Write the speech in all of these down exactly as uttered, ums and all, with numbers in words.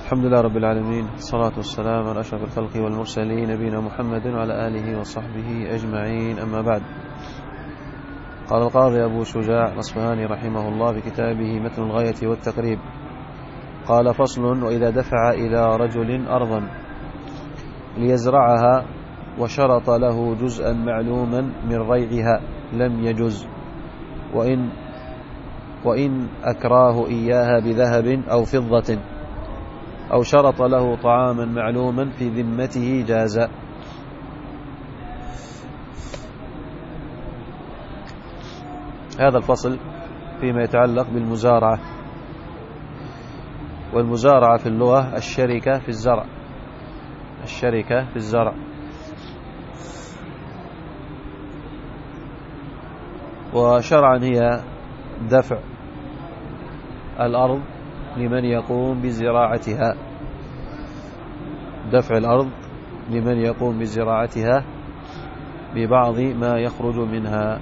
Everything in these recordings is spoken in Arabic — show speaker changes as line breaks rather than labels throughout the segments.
الحمد لله رب العالمين، الصلاة والسلام على أشرف الخلق والمرسلين نبينا محمد وعلى آله وصحبه أجمعين، أما بعد. قال القاضي أبو شجاع الأصفهاني رحمه الله في كتابه متن الغاية والتقريب، قال: فصل: وإذا دفع إلى رجل أرضا ليزرعها وشرط له جزءا معلوما من ريعها لم يجز، وإن, وإن أكراه إياها بذهب أو فضة أو شرط له طعاما معلوما في ذمته جاز. هذا الفصل فيما يتعلق بالمزارعة، والمزارعة في اللغة الشركة في الزرع، الشركة في الزرع. وشرعا هي دفع الأرض لمن يقوم بزراعتها، دفع الأرض لمن يقوم بزراعتها ببعض ما يخرج منها.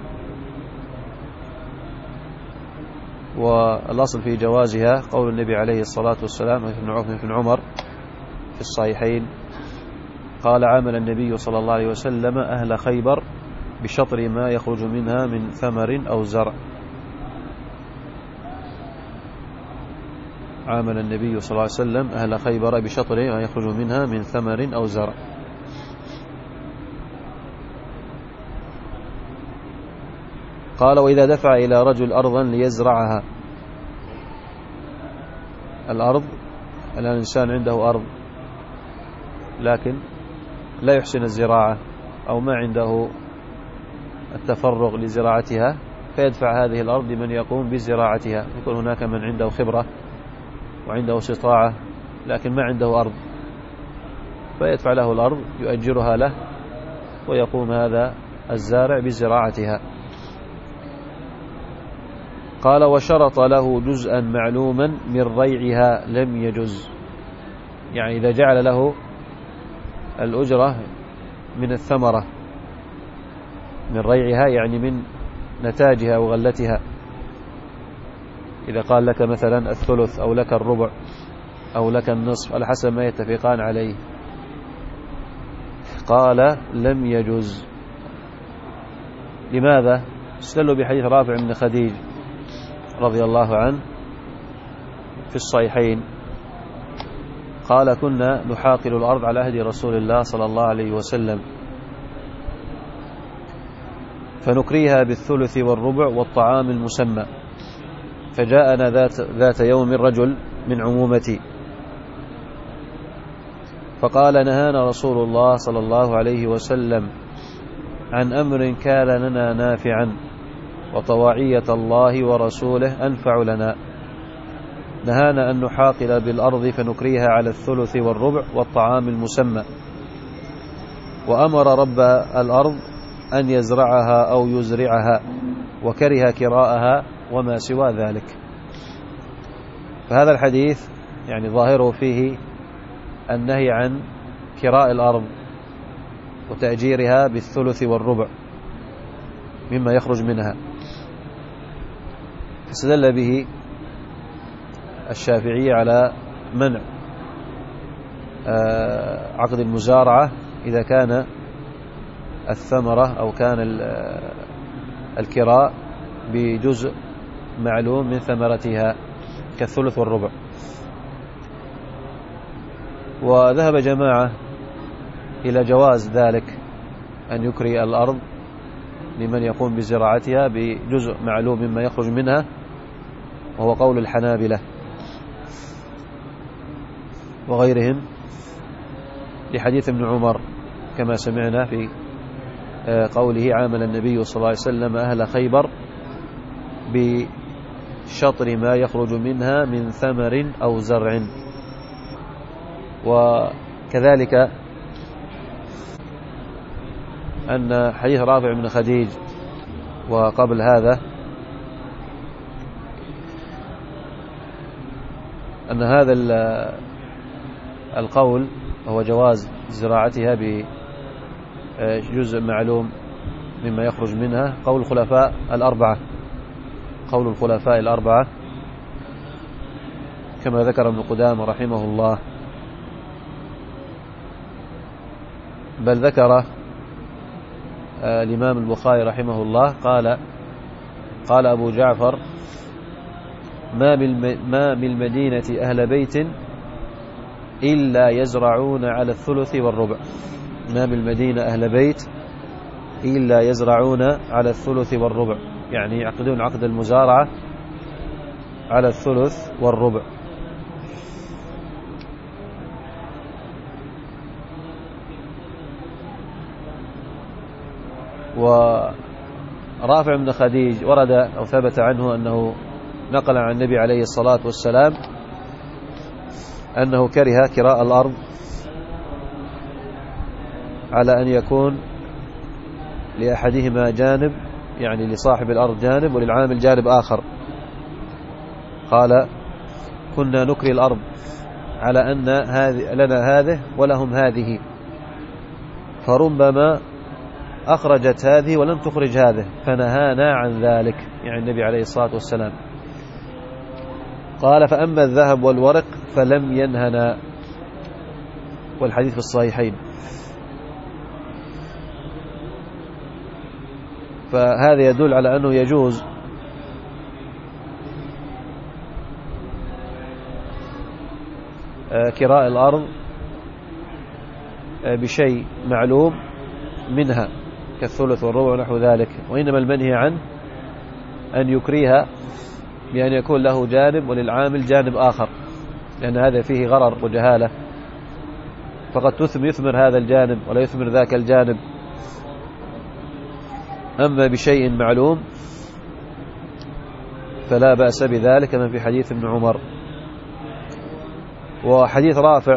والأصل في جوازها قول النبي عليه الصلاة والسلام في عمر في الصحيحين قال: عامل النبي صلى الله عليه وسلم أهل خيبر بشطر ما يخرج منها من ثمر أو زرع. عامل النبي صلى الله عليه وسلم أهل خيبر بشطر ما يخرج منها من ثمر أو زرع. قال: وإذا دفع إلى رجل أرضا ليزرعها. الأرض، الآن الإنسان عنده أرض لكن لا يحسن الزراعة أو ما عنده التفرغ لزراعتها، فيدفع هذه الأرض لمن يقوم بزراعتها. يكون هناك من عنده خبرة وعنده استطاعة لكن ما عنده أرض، فيدفع له الأرض يؤجرها له ويقوم هذا الزارع بزراعتها. قال: وشرط له جزءا معلوما من ريعها لم يجز، يعني إذا جعل له الأجرة من الثمرة من ريعها، يعني من نتاجها وغلتها، إذا قال لك مثلا الثلث أو لك الربع أو لك النصف على حسب ما يتفقان عليه، قال: لم يجز. لماذا؟ استدلوا بحديث رافع بن خديج رضي الله عنه في الصحيحين قال: كنا نحاقل الأرض على عهد رسول الله صلى الله عليه وسلم، فنكريها بالثلث والربع والطعام المسمى، فجاءنا ذات, ذات يوم رجل من عمومتي فقال: نهانا رسول الله صلى الله عليه وسلم عن أمر كان لنا نافعا، وطواعية الله ورسوله أنفع لنا. نهانا أن نحاقل بالأرض فنكريها على الثلث والربع والطعام المسمى، وأمر رب الأرض أن يزرعها أو يزرعها، وكره كراءها وما سوى ذلك. فهذا الحديث يعني ظاهره فيه النهي عن كراء الأرض وتأجيرها بالثلث والربع مما يخرج منها، فاستدل به الشافعية على منع عقد المزارعة إذا كان الثمرة أو كان الكراء بجزء معلوم من ثمرتها كالثلث والربع. وذهب جماعة إلى جواز ذلك، أن يكري الأرض لمن يقوم بزراعتها بجزء معلوم مما يخرج منها، وهو قول الحنابلة وغيرهم لحديث ابن عمر كما سمعنا في قوله: عامل النبي صلى الله عليه وسلم أهل خيبر بشطر ما يخرج منها من ثمر أو زرع. وكذلك أن حديث رافع بن خديج وقبل هذا أن هذا القول هو جواز زراعتها بجزء معلوم مما يخرج منها قول الخلفاء الأربعة، قول الخلفاء الأربعة كما ذكر ابن قدامة رحمه الله. بل ذكر الإمام البخاري رحمه الله قال قال أبو جعفر: ما ما بالمدينة أهل بيت إلا يزرعون على الثلث والربع. ما بالمدينة أهل بيت إلا يزرعون على الثلث والربع، يعني يعقدون عقد المزارعة على الثلث والربع. ورافع بن خديج ورد أو ثبت عنه أنه نقل عن النبي عليه الصلاة والسلام أنه كره كراء الأرض على أن يكون لأحدهما جانب، يعني لصاحب الأرض جانب وللعامل جانب آخر. قال: كنا نكري الأرض على أن هذه لنا هذه ولهم هذه، فربما أخرجت هذه ولم تخرج هذه، فنهانا عن ذلك، يعني النبي عليه الصلاة والسلام. قال: فأما الذهب والورق فلم ينهنا، والحديث في الصحيحين. فهذا يدل على أنه يجوز كراء الأرض بشيء معلوم منها كالثلث والربع ونحو ذلك، وإنما المنهي عنه أن يكريها بأن يكون له جانب وللعامل جانب آخر، لأن هذا فيه غرر وجهالة، فقد تثمر يثمر هذا الجانب ولا يثمر ذاك الجانب. أما بشيء معلوم فلا بأس بذلك، كما في حديث ابن عمر. وحديث رافع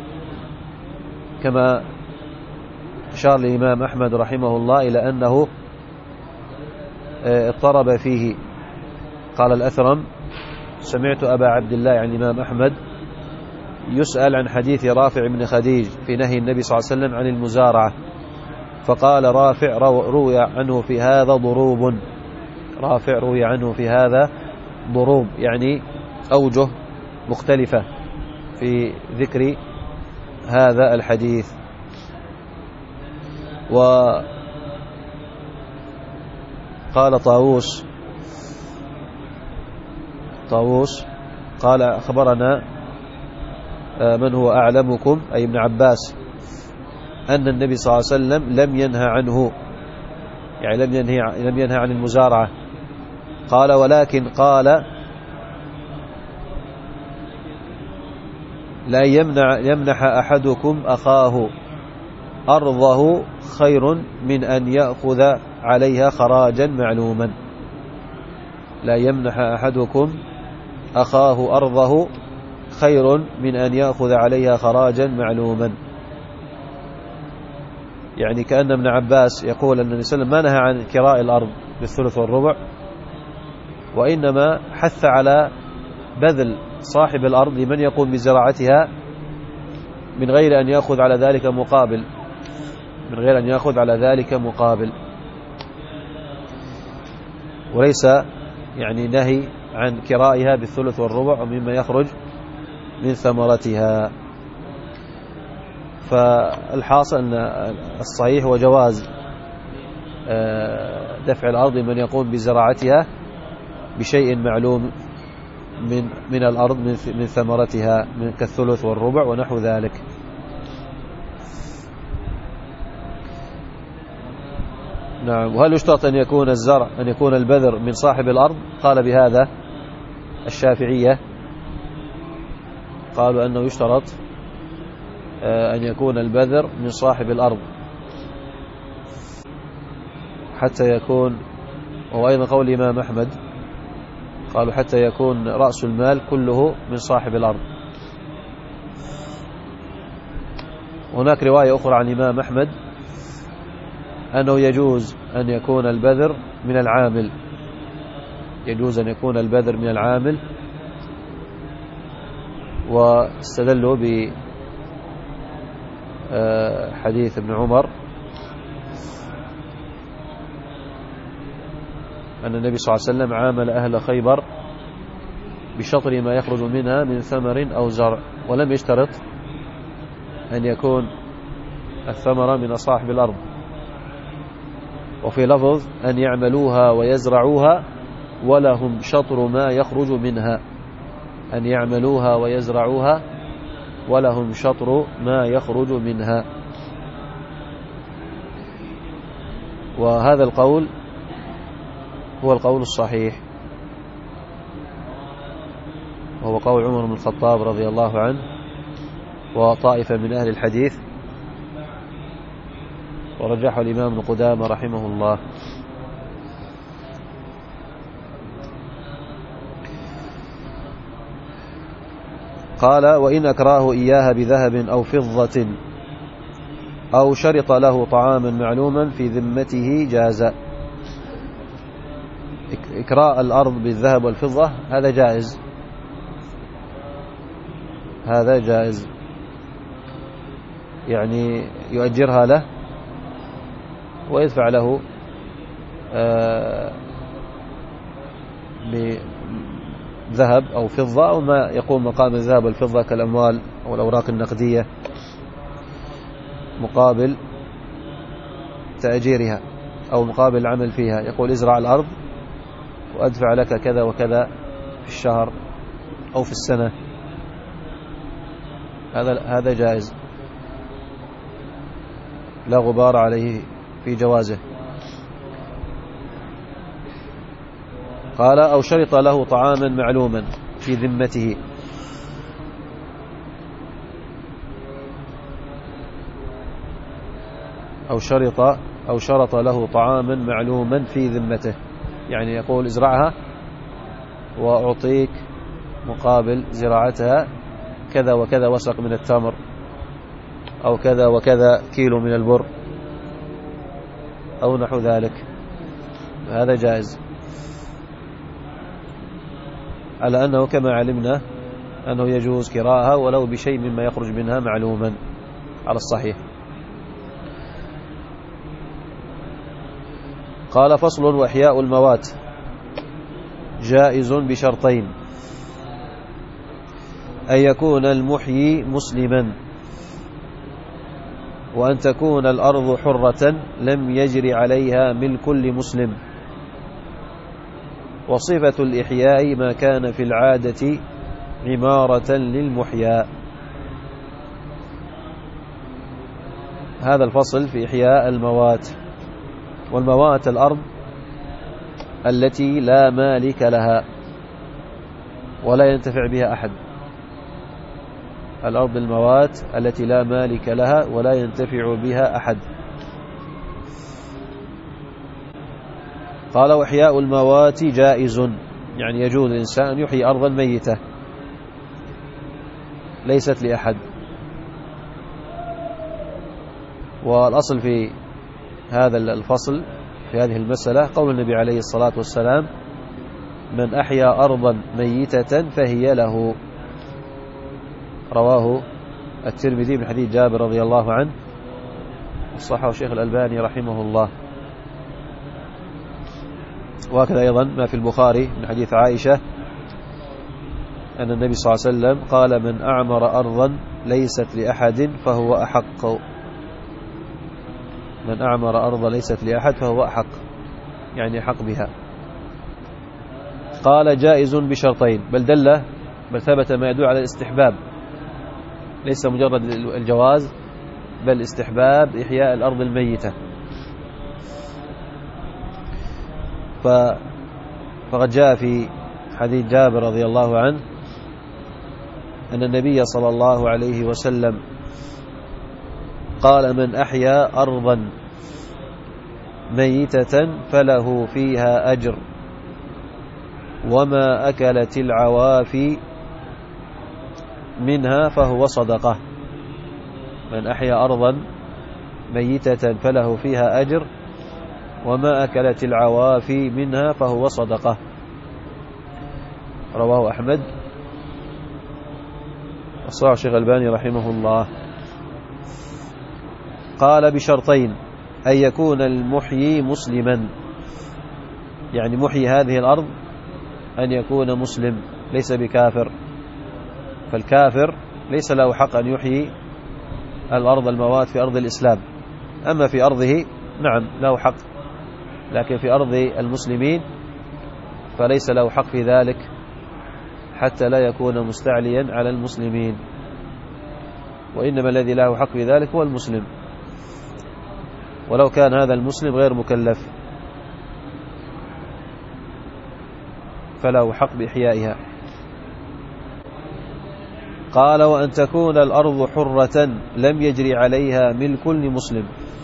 كما أشار الإمام أحمد رحمه الله إلى أنه اضطرب فيه. قال الأثرم: سمعت أبا عبد الله يعني الإمام أحمد يسأل عن حديث رافع بن خديج في نهي النبي صلى الله عليه وسلم عن المزارعة، فقال رافع: روي عنه في هذا ضروب. رافع روي عنه في هذا ضروب، يعني أوجه مختلفة في ذكر هذا الحديث. وقال طاووس طاووس قال: أخبرنا من هو أعلمكم أي ابن عباس أن النبي صلى الله عليه وسلم لم ينهى عنه، يعني لم ينهى, لم ينهى عن المزارعة. قال: ولكن قال: لا يمنع يمنح أحدكم أخاه أرضه خير من أن يأخذ عليها خراجا معلوما. لا يمنح أحدكم أخاه أرضه خير من أن يأخذ عليها خراجا معلوما. يعني كأن ابن عباس يقول أن النبي صلى الله عليه وسلم ما نهى عن كراء الأرض بالثلث والربع، وإنما حث على بذل صاحب الأرض لمن يقوم بزراعتها من غير أن يأخذ على ذلك مقابل من غير أن يأخذ على ذلك مقابل وليس يعني نهي عن كرائها بالثلث والربع ومما يخرج من ثمرتها. فالحاصل أن الصحيح هو جواز دفع الأرض من يقوم بزراعتها بشيء معلوم من من الأرض من ثمرتها من كالثلث والربع ونحو ذلك. نعم. وهل يشترط أن يكون الزرع أن يكون البذر من صاحب الأرض؟ قال بهذا الشافعية، قالوا أنه يشترط أن يكون البذر من صاحب الأرض حتى يكون، وأيضا قول الإمام أحمد قالوا حتى يكون رأس المال كله من صاحب الأرض. هناك رواية أخرى عن الإمام أحمد أنه يجوز أن يكون البذر من العامل يجوز أن يكون البذر من العامل واستدلوا بحديث ابن عمر أن النبي صلى الله عليه وسلم عامل أهل خيبر بشطر ما يخرج منها من ثمر أو زرع، ولم يشترط أن يكون الثمرة من أصاحب الأرض. وفي لفظ أن يعملوها ويزرعوها ولهم شطر ما يخرج منها، أن يعملوها ويزرعوها ولهم شطر ما يخرج منها. وهذا القول هو القول الصحيح، وهو قول عمر بن الخطاب رضي الله عنه وطائفة من أهل الحديث، ورجحه الإمام ابن قدامة رحمه الله. قال: وإن أكراه إياها بذهب أو فضة أو شرط له طعاما معلوما في ذمته جاز. إكراء الأرض بالذهب والفضة هذا جائز، هذا جائز، يعني يؤجرها له ويدفع له بذهب أو فضة أو ما يقوم مقام الذهب والفضة كالأموال أو الأوراق النقدية مقابل تأجيرها أو مقابل العمل فيها. يقول: ازرع الأرض وأدفع لك كذا وكذا في الشهر أو في السنة. هذا هذا جائز، لا غبار عليه في جوازه. قال: أو شرط له طعاما معلوما في ذمته. أو شرط أو شرط له طعاما معلوما في ذمته، يعني يقول: ازرعها وأعطيك مقابل زراعتها كذا وكذا وسق من التمر أو كذا وكذا كيلو من البر أو نحو ذلك. هذا جائز، على أنه كما علمنا أنه يجوز كراءها ولو بشيء مما يخرج منها معلوما على الصحيح. قال: فصل: وإحياء الموات جائز بشرطين: أن يكون المحيي مسلما، وأن تكون الأرض حرة لم يجري عليها ملك لمسلم. وصفة الإحياء ما كان في العادة عمارة للمحيا. هذا الفصل في إحياء الموات. والموات الأرض التي لا مالك لها ولا ينتفع بها أحد، الأرض الموات التي لا مالك لها ولا ينتفع بها أحد. قال: وإحياء الموات جائز، يعني يجوز الإنسان أن يحيي أرضا ميتة ليست لأحد. والأصل في هذا الفصل في هذه المسألة قول النبي عليه الصلاة والسلام: من أحيا أرضا ميتة فهي له. رواه الترمذي من حديث جابر رضي الله عنه، وصححه الشيخ الألباني رحمه الله. وهكذا أيضا ما في البخاري من حديث عائشة أن النبي صلى الله عليه وسلم قال: من أعمر أرضا ليست لأحد فهو أحق. من أعمر أرضا ليست لأحد فهو أحق، يعني أحق بها. قال: جائز بشرطين، بل دل بل ثبت ما يدل على الاستحباب، ليس مجرد الجواز بل استحباب إحياء الأرض الميتة. فقد جاء في حديث جابر رضي الله عنه أن النبي صلى الله عليه وسلم قال: من أحيا أرضا ميتة فله فيها أجر، وما أكلت العوافي منها فهو صدقة. من أحيا أرضا ميتة فله فيها أجر، وما أكلت العوافي منها فهو صدقة. رواه أحمد، وصححه الشيخ الألباني رحمه الله. قال: بشرطين: أن يكون المحيي مسلما، يعني محيي هذه الأرض أن يكون مسلم، ليس بكافر، فالكافر ليس له حق أن يحيي الأرض الموات في أرض الإسلام. أما في أرضه نعم له حق، لكن في أرض المسلمين فليس له حق في ذلك حتى لا يكون مستعليا على المسلمين، وإنما الذي له حق في ذلك هو المسلم، ولو كان هذا المسلم غير مكلف فله حق بإحيائها. قال: وأن تكون الأرض حرة لم يجري عليها ملك لمسلم،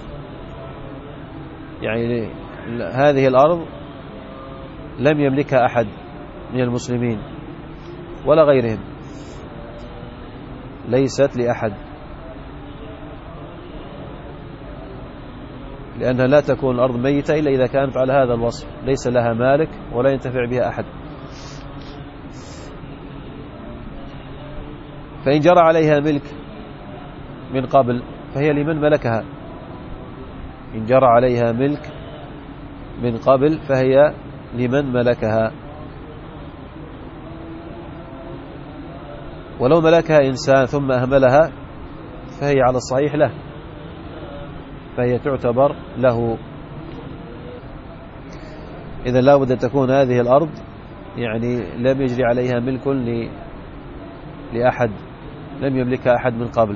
يعني هذه الأرض لم يملكها أحد من المسلمين ولا غيرهم، ليست لأحد، لأنها لا تكون الأرض ميتة إلا إذا كانت على هذا الوصف، ليس لها مالك ولا ينتفع بها أحد. فإن جرى عليها ملك من قبل فهي لمن ملكها، إن جرى عليها ملك من قبل فهي لمن ملكها. ولو ملكها إنسان ثم أهملها فهي على الصحيح له، فهي تعتبر له. إذا لا بد أن تكون هذه الأرض يعني لم يجري عليها ملك لأحد، لم يملكها أحد من قبل.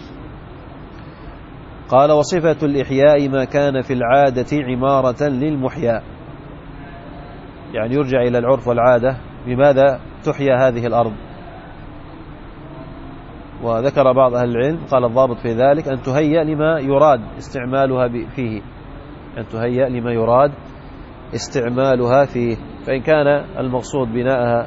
قال: وصفة الإحياء ما كان في العادة عمارة للمحيا، يعني يرجع إلى العرف والعادة بماذا تحيا هذه الأرض. وذكر بعض أهل العلم قال الضابط في ذلك أن تهيأ لما يراد استعمالها فيه، أن تهيأ لما يراد استعمالها فيه. فإن كان المقصود بناءها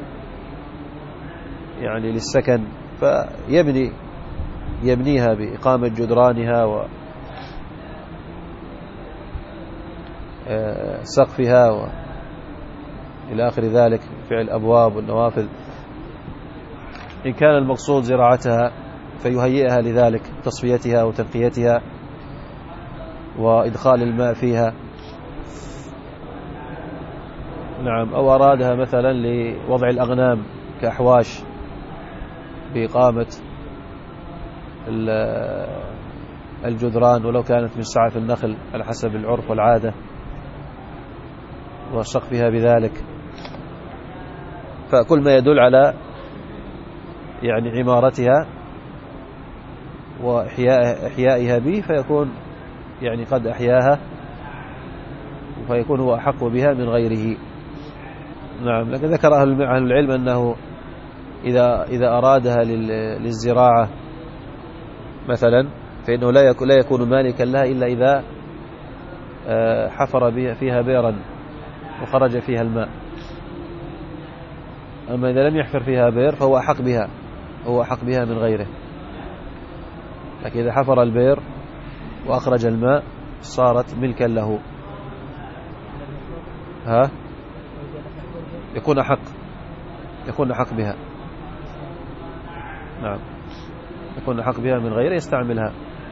يعني للسكن فيبني يبنيها بإقامة جدرانها وسقفها وإلى آخر ذلك، فعل أبواب والنوافذ. إن كان المقصود زراعتها فيهيئها لذلك، تصفيتها وتنقيتها وإدخال الماء فيها، نعم، أو أرادها مثلا لوضع الأغنام كأحواش بإقامة الجدران، ولو كانت من سعف النخل على حسب العرف والعادة، وسقفها بذلك. فكل ما يدل على يعني عمارتها وإحيائها به فيكون يعني قد أحياها، فيكون هو أحق بها من غيره. نعم. لكن ذكر أهل العلم أنه إذا إذا أرادها للزراعة مثلا فإنه لا يكون لا يكون مالكا لها إلا إذا حفر فيها بئرا وخرج فيها الماء. أما إذا لم يحفر فيها بئر فهو أحق بها، هو أحق بها من غيره. لكن إذا حفر البئر وأخرج الماء صارت ملكا له، ها يكون أحق يكون أحق بها. نعم، يكون أحق بها من غيره يستعملها.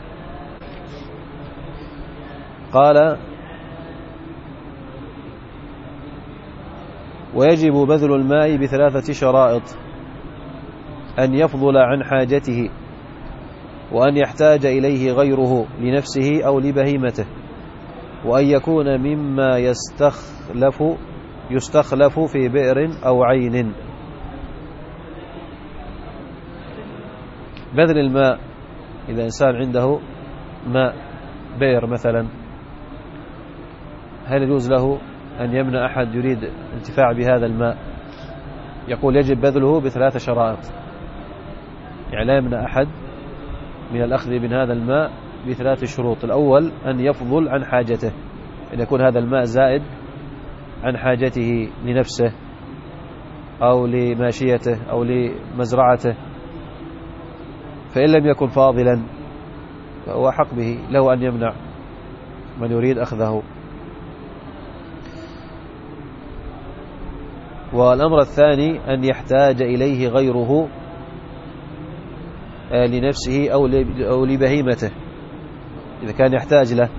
قال: ويجب بذل الماء بثلاثة شرائط: أن يفضل عن حاجته، وأن يحتاج إليه غيره لنفسه أو لبهيمته، وأن يكون مما يستخلف يستخلف في بئر أو عين. بذل الماء، إذا إنسان عنده ماء بئر مثلا، هل يجوز له أن يمنع أحد يريد انتفاع بهذا الماء؟ يقول يجب بذله بثلاث شرائط، يعني لا يمنع أحد من الأخذ من هذا الماء بثلاث شروط. الأول أن يفضل عن حاجته، أن يكون هذا الماء زائد عن حاجته لنفسه أو لماشيته أو لمزرعته، فإن لم يكن فاضلا فهو حق به، له أن يمنع من يريد أخذه. والأمر الثاني أن يحتاج إليه غيره لنفسه أو لبهيمته، إذا كان يحتاج له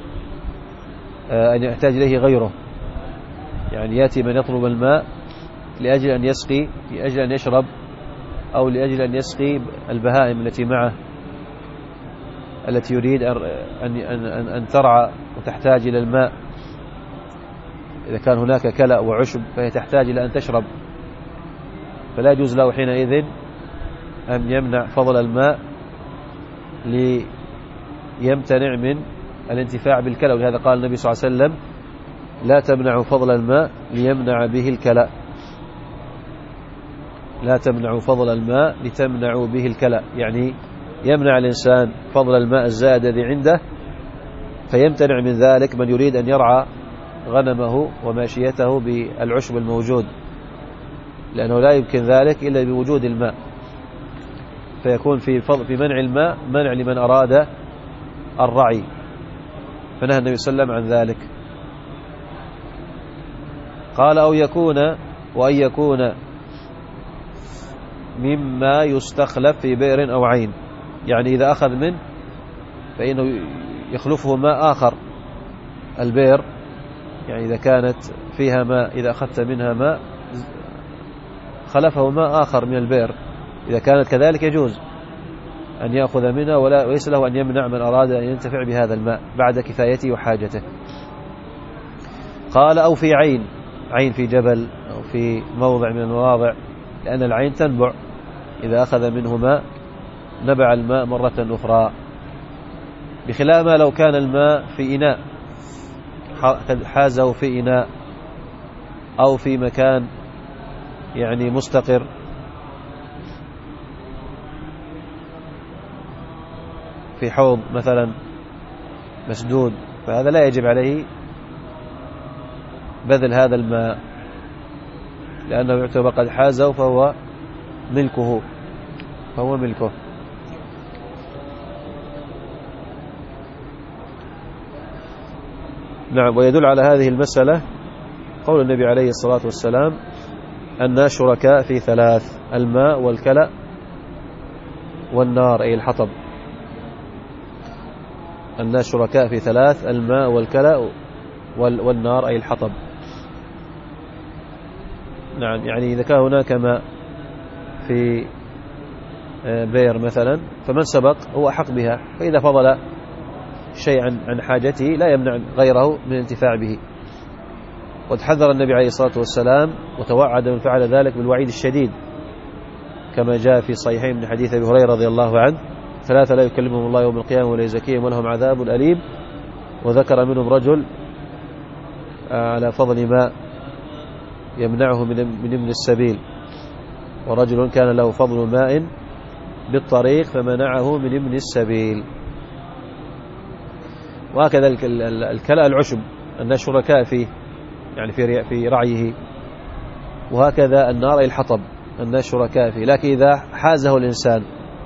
أن يحتاج إليه غيره، يعني يأتي من يطلب الماء لأجل أن يسقي، لأجل أن يشرب، أو لأجل أن يسقي البهائم التي معه التي يريد أن, أن, أن, أن ترعى وتحتاج إلى الماء. إذا كان هناك كلأ وعشب فهي تحتاج إلى أن تشرب، فلا يجوز له حينئذ أن يمنع فضل الماء ليمتنع من الانتفاع بالكلأ. ولهذا قال النبي صلى الله عليه وسلم لا تمنعوا فضل الماء ليمنع به الكلأ، لا تمنعوا فضل الماء لتمنعوا به الكلأ، يعني يمنع الإنسان فضل الماء الزائد الذي عنده فيمتنع من ذلك من يريد أن يرعى غنمه وماشيته بالعشب الموجود، لأنه لا يمكن ذلك إلا بوجود الماء، فيكون في فضل في منع الماء منع لمن أراد الرعي، فنهى النبي صلى الله عليه وسلم عن ذلك. قال أو يكون وأن يكون مما يستخلف في بئر أو عين، يعني إذا أخذ منه فإنه يخلفه ماء آخر. البئر يعني إذا كانت فيها ماء، إذا أخذت منها ماء خلفه ماء آخر من البئر، إذا كانت كذلك يجوز أن يأخذ منها ولا وليس له أن يمنع من أراد أن ينتفع بهذا الماء بعد كفايته وحاجته. قال أو في عين، عين في جبل أو في موضع من المواضع، لأن العين تنبع، إذا أخذ منه ماء نبع الماء مرة أخرى، بخلاف ما لو كان الماء في إناء حازه في إناء أو في مكان يعني مستقر، في حوض مثلا مسدود، فهذا لا يجب عليه بذل هذا الماء، لأنه يعتبر قد حازه فهو ملكه فهو ملكه. نعم. ويدل على هذه المسألة قول النبي عليه الصلاة والسلام أن شركاء في ثلاث: الماء والكلأ والنار أي الحطب. أن شركاء في ثلاث: الماء والكلأ والنار أي الحطب. نعم، يعني إذا كان هناك ماء في بئر مثلا فمن سبق هو أحق بها، فإذا فضل شيء عن حاجته لا يمنع غيره من الانتفاع به. وتحذر النبي عليه الصلاة والسلام وتوعد من فعل ذلك بالوعيد الشديد، كما جاء في صحيحين من حديث أبي هريرة رضي الله عنه: ثلاثة لا يكلمهم الله يوم القيامة ولا يزكيهم ولهم عذاب أليم. وذكر منهم رجل على فضل ماء يمنعه من ابن السبيل، ورجل كان له فضل ماء بالطريق فمنعه من ابن السبيل. وهكذا الكلأ العشب أن شركاء فيه يعني في في رعيه، وهكذا النار الحطب أن شركاء فيه. لكن إذا حازه الإنسان،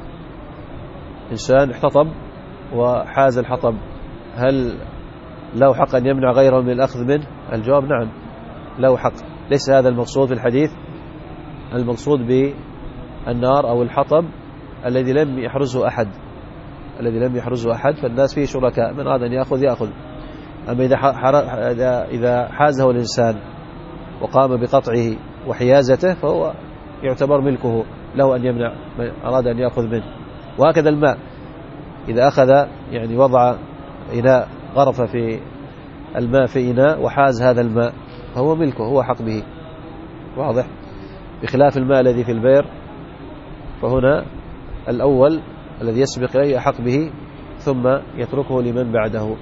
إنسان احتطب وحاز الحطب، هل له حق أن يمنع غيره من الأخذ منه؟ الجواب نعم، له حق. ليس هذا المقصود في الحديث، المقصود بالنار أو الحطب الذي لم يحرزه أحد، الذي لم يحرزه أحد فالناس فيه شركاء، من أراد أن يأخذ يأخذ. أما إذا إذا حازه الإنسان وقام بقطعه وحيازته فهو يعتبر ملكه، له أن يمنع من أراد أن يأخذ منه. وهكذا الماء إذا أخذ يعني وضع إناء، غرف في الماء في إناء وحاز هذا الماء فهو ملكه، هو حق به، واضح. بخلاف الماء الذي في البئر فهنا الأول الذي يسبق إليه أحق به ثم يتركه لمن بعده.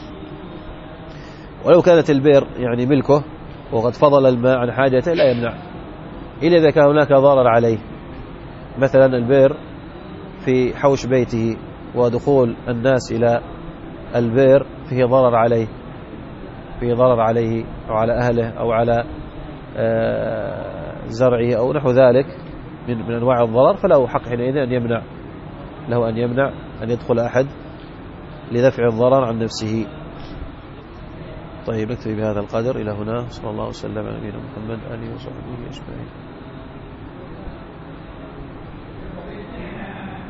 ولو كانت البئر يعني ملكه وقد فضل الماء عن حاجته لا يمنع، إلا إذا كان هناك ضرر عليه. مثلا البئر في حوش بيته ودخول الناس إلى البئر فيه ضرر عليه، فيه ضرر عليه أو على أهله أو على زرعه أو نحو ذلك من من أنواع الضرر، فله حق حينئذ أن يمنع، له أن يمنع أن يدخل أحد لدفع الضرر عن نفسه. طيب، نكتفي بهذا القدر إلى هنا. صلى الله وسلم على نبينا محمد آله وصحبه أجمعين.